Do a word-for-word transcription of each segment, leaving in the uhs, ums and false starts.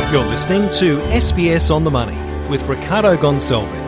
You're listening to S B S On The Money with Ricardo Gonçalves.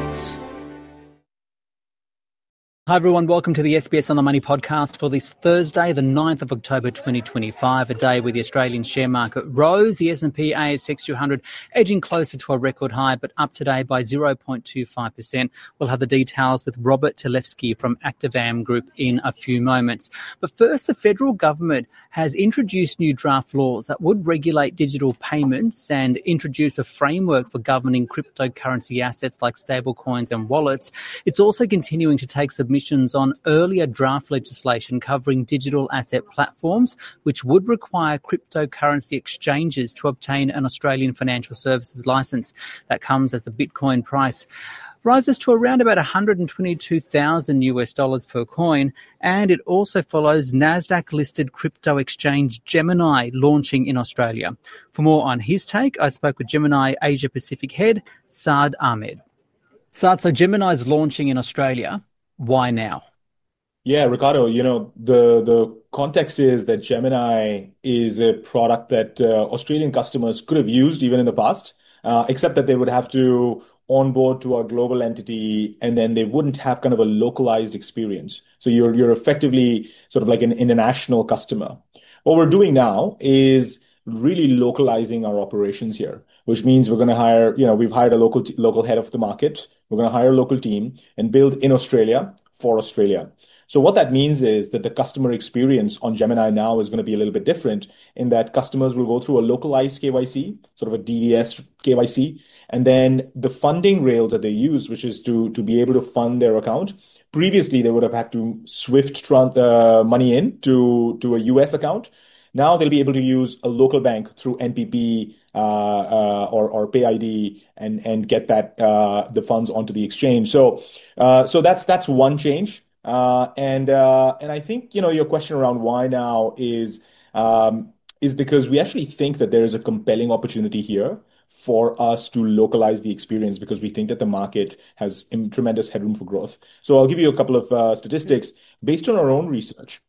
Hi everyone, welcome to the S B S On The Money podcast for this Thursday, the ninth of October twenty twenty-five, a day where the Australian share market rose, the S and P A S X two hundred edging closer to a record high, but up today by zero point two five percent. We'll have the details with Robert Telefsky from Activam Group in a few moments. But first, the federal government has introduced new draft laws that would regulate digital payments and introduce a framework for governing cryptocurrency assets like stablecoins and wallets. It's also continuing to take submissions on earlier draft legislation covering digital asset platforms, which would require cryptocurrency exchanges to obtain an Australian financial services licence. That comes as the Bitcoin price rises to around about one hundred twenty-two thousand US dollars per coin, and it also follows Nasdaq-listed crypto exchange Gemini launching in Australia. For more on his take, I spoke with Gemini Asia Pacific head Saad Ahmed. Saad, so Gemini's launching in Australia. Why now? Yeah, Ricardo, you know, the, the context is that Gemini is a product that uh, Australian customers could have used even in the past, uh, except that they would have to onboard to a global entity and then they wouldn't have kind of a localized experience. So you're you're effectively sort of like an international customer. What we're doing now is really localizing our operations here, which means we're going to hire, you know, we've hired a local t- local head of the market. We're going to hire a local team and build in Australia for Australia. So what that means is that the customer experience on Gemini now is going to be a little bit different in that customers will go through a localized K Y C, sort of a D D S K Y C, and then the funding rails that they use, which is to, to be able to fund their account. Previously, they would have had to Swift tran- uh, money in to, to a U S account. Now they'll be able to use a local bank through N P P uh, uh, or or PayID and and get that uh, the funds onto the exchange. So uh, so that's that's one change. Uh, and uh, and I think you know your question around why now is um, is because we actually think that there is a compelling opportunity here for us to localize the experience because we think that the market has im- tremendous headroom for growth. So I'll give you a couple of uh, statistics based on our own research.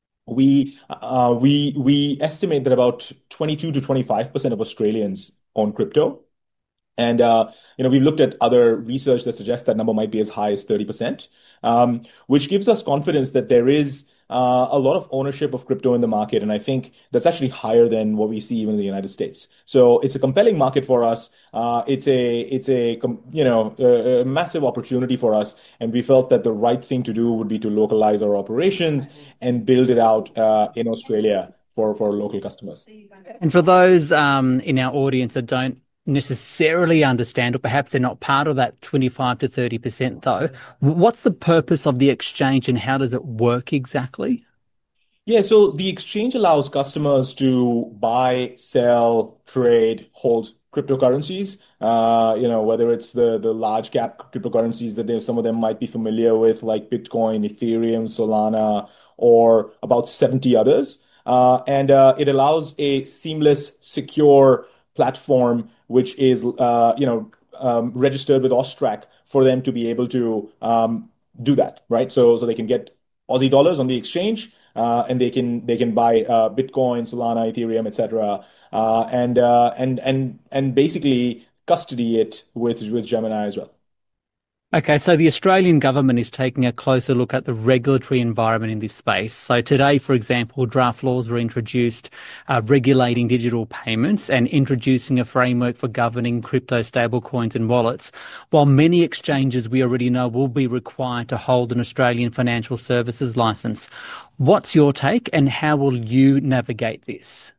We uh, we we estimate that about twenty-two to twenty-five percent of Australians own crypto. And uh, you know, we've looked at other research that suggests that number might be as high as thirty percent, um, which gives us confidence that there is uh, a lot of ownership of crypto in the market. And I think that's actually higher than what we see even in the United States. So it's a compelling market for us. Uh, it's a it's a you know a, a massive opportunity for us. And we felt that the right thing to do would be to localize our operations and build it out uh, in Australia for, for local customers. And for those um, in our audience that don't necessarily understand, or perhaps they're not part of that twenty-five to thirty percent though, what's the purpose of the exchange and how does it work exactly? Yeah, so the exchange allows customers to buy, sell, trade, hold cryptocurrencies. Uh, you know, whether it's the the large cap cryptocurrencies that they, some of them might be familiar with, like Bitcoin, Ethereum, Solana, or about seventy others. Uh, and uh, it allows a seamless, secure platform which is uh, you know um, registered with Austrac for them to be able to um, do that, right? So so they can get Aussie dollars on the exchange, uh, and they can they can buy uh, Bitcoin, Solana, Ethereum, et cetera, uh, and uh, and and and basically custody it with with Gemini as well. Okay, so the Australian government is taking a closer look at the regulatory environment in this space. So today, for example, draft laws were introduced uh, regulating digital payments and introducing a framework for governing crypto stablecoins and wallets, while many exchanges we already know will be required to hold an Australian financial services licence. What's your take and how will you navigate this?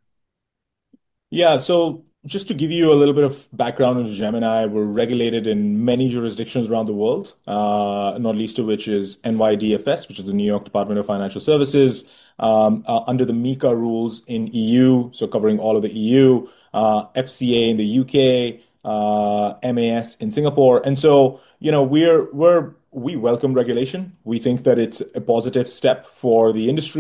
Yeah, so just to give you a little bit of background on Gemini, we're regulated in many jurisdictions around the world, uh, not least of which is N Y D F S, which is the New York Department of Financial Services, um, uh, under the MiCA rules in E U, so covering all of the E U, uh, F C A in the U K, uh, M A S in Singapore. And so, you know, we're we're we welcome regulation. We think that it's a positive step for the industry,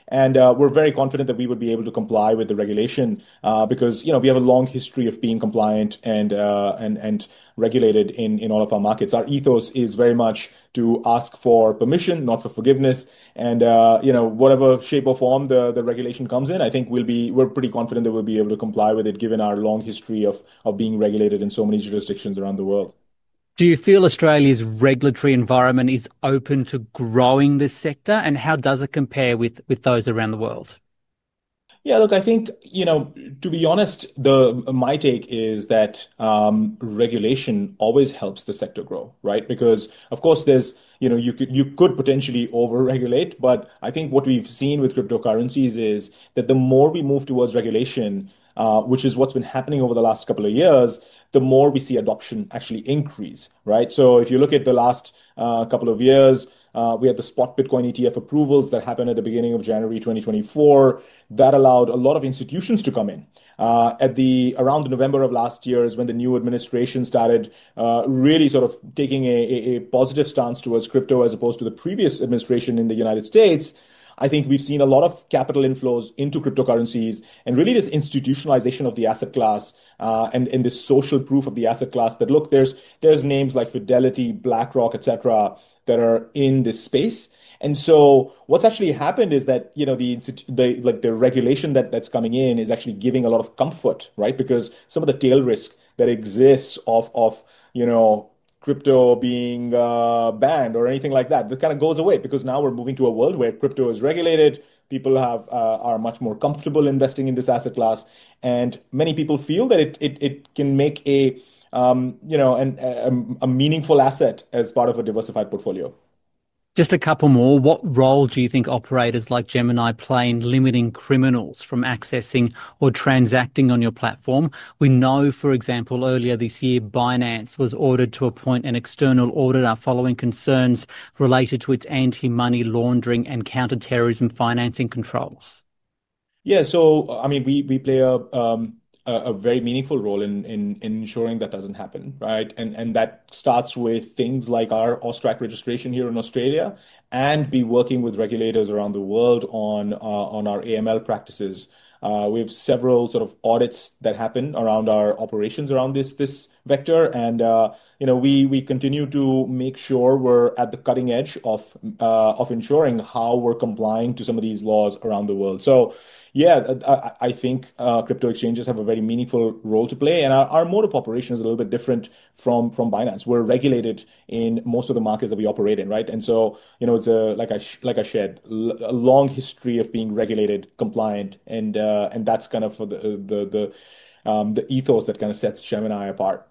And uh, we're very confident that we would be able to comply with the regulation uh, because, you know, we have a long history of being compliant and uh, and and regulated in, in all of our markets. Our ethos is very much to ask for permission, not for forgiveness. And uh, you know, whatever shape or form the, the regulation comes in, I think we'll be we're pretty confident that we'll be able to comply with it given our long history of of being regulated in so many jurisdictions around the world. Do you feel Australia's regulatory environment is open to growing this sector, and how does it compare with, with those around the world? Yeah, look, I think, you know, to be honest, the my take is that um, regulation always helps the sector grow, right? Because of course there's, you know, you could you could potentially over-regulate, but I think what we've seen with cryptocurrencies is that the more we move towards regulation, uh, which is what's been happening over the last couple of years, the more we see adoption actually increase, right? So if you look at the last uh, couple of years, uh, we had the spot Bitcoin E T F approvals that happened at the beginning of January twenty twenty-four. That allowed a lot of institutions to come in. Uh, at the around the November of last year is when the new administration started uh, really sort of taking a, a, a positive stance towards crypto as opposed to the previous administration in the United States. I think we've seen a lot of capital inflows into cryptocurrencies and really this institutionalization of the asset class uh, and, and this social proof of the asset class that, look, there's there's names like Fidelity, BlackRock, et cetera, that are in this space. And so what's actually happened is that, you know, the, the like the regulation that, that's coming in is actually giving a lot of comfort, right? Because some of the tail risk that exists of, of you know, crypto being uh, banned or anything like that, that kind of goes away because now we're moving to a world where crypto is regulated. People have uh, are much more comfortable investing in this asset class, and many people feel that it it, it can make a um, you know an, a, a meaningful asset as part of a diversified portfolio. Just a couple more. What role do you think operators like Gemini play in limiting criminals from accessing or transacting on your platform? We know, for example, earlier this year, Binance was ordered to appoint an external auditor following concerns related to its anti-money laundering and counter-terrorism financing controls. Yeah, so I mean, we we play a um, a, a very meaningful role in, in in ensuring that doesn't happen, right? And and that starts with things like our AUSTRAC registration here in Australia, and be working with regulators around the world on uh, on our A M L practices. Uh, we have several sort of audits that happen around our operations around this this vector, and uh, you know we we continue to make sure we're at the cutting edge of uh, of ensuring how we're complying to some of these laws around the world. So. Yeah, I, I think uh, crypto exchanges have a very meaningful role to play, and our, our mode of operation is a little bit different from from Binance. We're regulated in most of the markets that we operate in, right? And so, you know, it's a like I like I shared a long history of being regulated, compliant, and uh, and that's kind of the the the um, the ethos that kind of sets Gemini apart.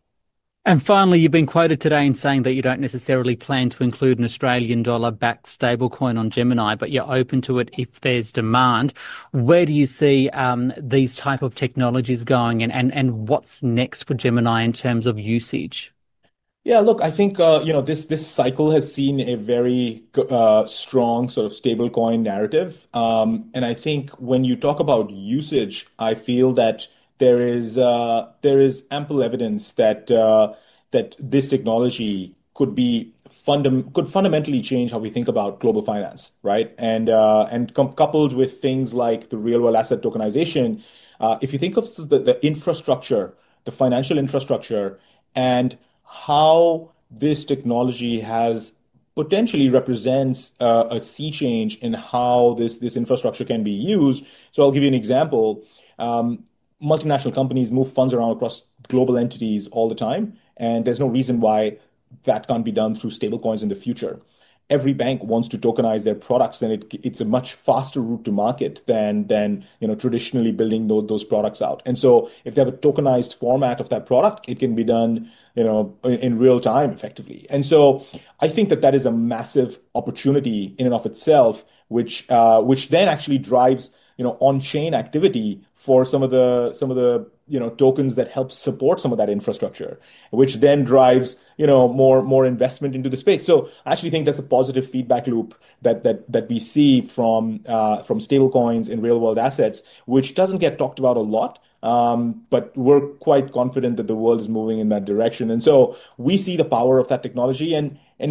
And finally, you've been quoted today in saying that you don't necessarily plan to include an Australian dollar-backed stablecoin on Gemini, but you're open to it if there's demand. Where do you see um, these type of technologies going, and, and, and what's next for Gemini in terms of usage? Yeah, look, I think uh, you know this this cycle has seen a very uh, strong sort of stablecoin narrative, um, and I think when you talk about usage, I feel that there is uh, there is ample evidence that uh, that this technology could be fundam could fundamentally change how we think about global finance, right? And uh, and com coupled with things like the real world asset tokenization, uh, if you think of the, the infrastructure, the financial infrastructure, and how this technology has potentially represents uh, a sea change in how this this infrastructure can be used. So I'll give you an example. Um, multinational companies move funds around across global entities all the time, and there's no reason why that can't be done through stablecoins in the future. Every bank wants to tokenize their products, and it, it's a much faster route to market than than you know traditionally building those, those products out. And so, if they have a tokenized format of that product, it can be done you know in, in real time, effectively. And so, I think that that is a massive opportunity in and of itself, which uh, which then actually drives you know on-chain activity for some of the some of the you know tokens that help support some of that infrastructure, which then drives you know more more investment into the space. So I actually think that's a positive feedback loop that that that we see from uh, from stablecoins in real world assets, which doesn't get talked about a lot. Um, but we're quite confident that the world is moving in that direction, and so we see the power of that technology. And and what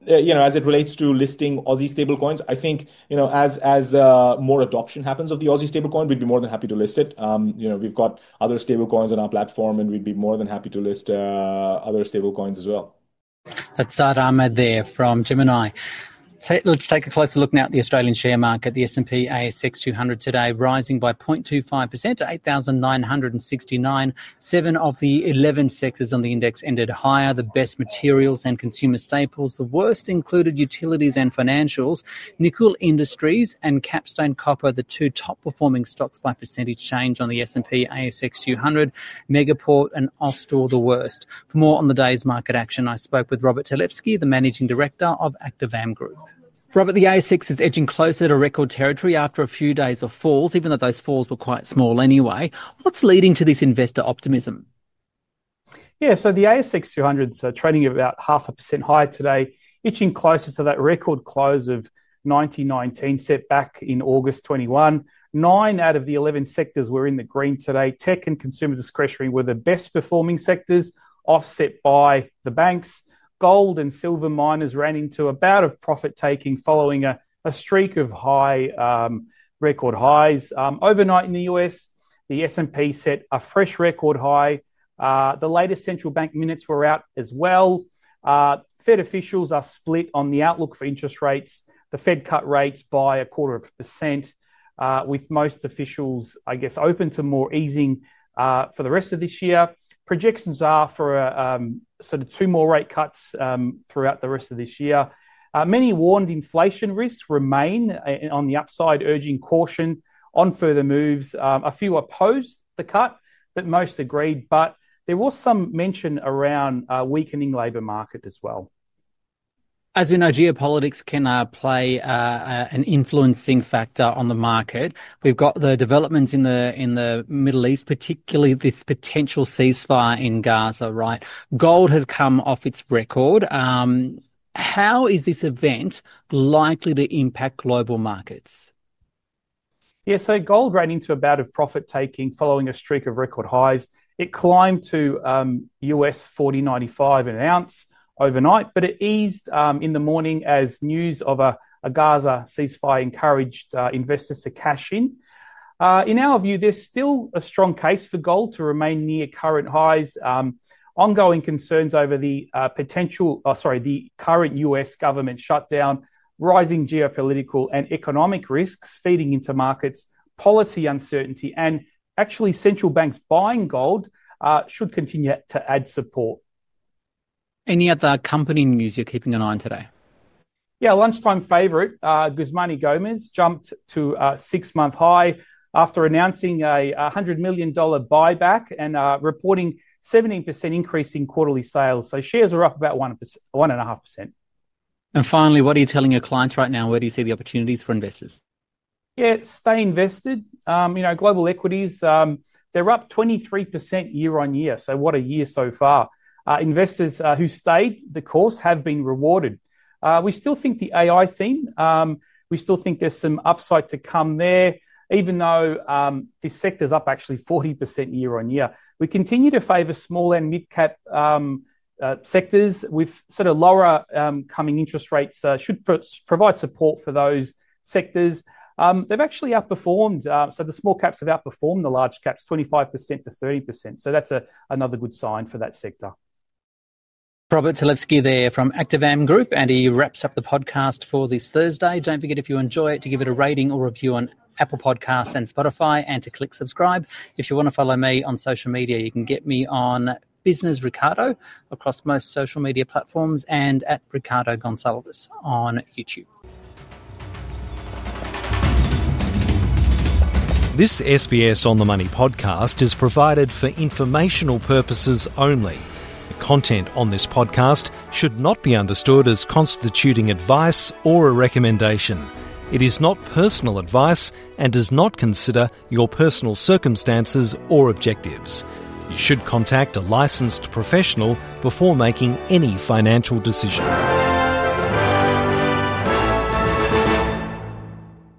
uh, you know, as it relates to listing Aussie stablecoins, I think, you know, as as uh, more adoption happens of the Aussie stablecoin, we'd be more than happy to list it. Um, you know, we've got other stablecoins on our platform, and we'd be more than happy to list uh, other stablecoins as well. That's Saad Ahmed there from Gemini. Let's take a closer look now at the Australian share market. The S and P A S X two hundred today rising by zero point two five percent to eight thousand nine hundred sixty-nine. Seven of the eleven sectors on the index ended higher. The best materials and consumer staples. The worst included utilities and financials. Nickel Industries and Capstone Copper, the two top performing stocks by percentage change on the S and P A S X two hundred. Megaport and Austal the worst. For more on the day's market action, I spoke with Robert Telefsky, the Managing Director of Activam Group. Robert, the A S X is edging closer to record territory after a few days of falls, even though those falls were quite small anyway. What's leading to this investor optimism? Yeah, so the A S X two hundred is uh, trading at about half a percent higher today, itching closer to that record close of nineteen nineteen set back in August twenty-one. Nine out of the eleven sectors were in the green today. Tech and consumer discretionary were the best performing sectors, offset by the banks. Gold and silver miners ran into a bout of profit-taking following a, a streak of high um, record highs. Um, overnight in the U S, the S and P set a fresh record high. Uh, the latest central bank minutes were out as well. Uh, Fed officials are split on the outlook for interest rates. The Fed cut rates by a quarter of a percent, uh, with most officials, I guess, open to more easing uh, for the rest of this year. Projections are for a, um, sort of two more rate cuts um, throughout the rest of this year. Uh, many warned inflation risks remain on the upside, urging caution on further moves. Um, a few opposed the cut, but most agreed. But there was some mention around a weakening labour market as well. As we know, geopolitics can uh, play uh, uh, an influencing factor on the market. We've got the developments in the in the Middle East, particularly this potential ceasefire in Gaza, right? Gold has come off its record. Um, how is this event likely to impact global markets? Yeah, so gold ran into a bout of profit-taking following a streak of record highs. It climbed to um, U S forty ninety-five an ounce overnight, but it eased um, in the morning as news of a, a Gaza ceasefire encouraged uh, investors to cash in. Uh, in our view, there's still a strong case for gold to remain near current highs. Um, ongoing concerns over the uh, potential, oh, sorry, the current U S government shutdown, rising geopolitical and economic risks feeding into markets, policy uncertainty, and actually central banks buying gold uh, should continue to add support. Any other company news you're keeping an eye on today? Yeah, lunchtime favourite, uh, Guzman y Gomez, jumped to a six-month high after announcing a one hundred million dollars buyback and uh, reporting seventeen percent increase in quarterly sales. So shares are up about one percent, one point five percent. And finally, what are you telling your clients right now? Where do you see the opportunities for investors? Yeah, stay invested. Um, you know, global equities, um, they're up twenty-three percent year on year. So what a year so far. Uh, investors uh, who stayed the course have been rewarded. Uh, we still think the A I theme, um, we still think there's some upside to come there, even though um, this sector's up actually forty percent year on year. We continue to favour small and mid-cap um, uh, sectors with sort of lower um, coming interest rates uh, should pro- provide support for those sectors. Um, they've actually outperformed. Uh, so the small caps have outperformed the large caps, twenty-five percent to thirty percent. So that's a, another good sign for that sector. Robert Telefsky there from Activam Group, and he wraps up the podcast for this Thursday. Don't forget, if you enjoy it, to give it a rating or review on Apple Podcasts and Spotify, and to click subscribe. If you want to follow me on social media, you can get me on Business Ricardo across most social media platforms and at Ricardo Gonçalves on YouTube. This S B S On The Money podcast is provided for informational purposes only. The content on this podcast should not be understood as constituting advice or a recommendation. It is not personal advice and does not consider your personal circumstances or objectives. You should contact a licensed professional before making any financial decision.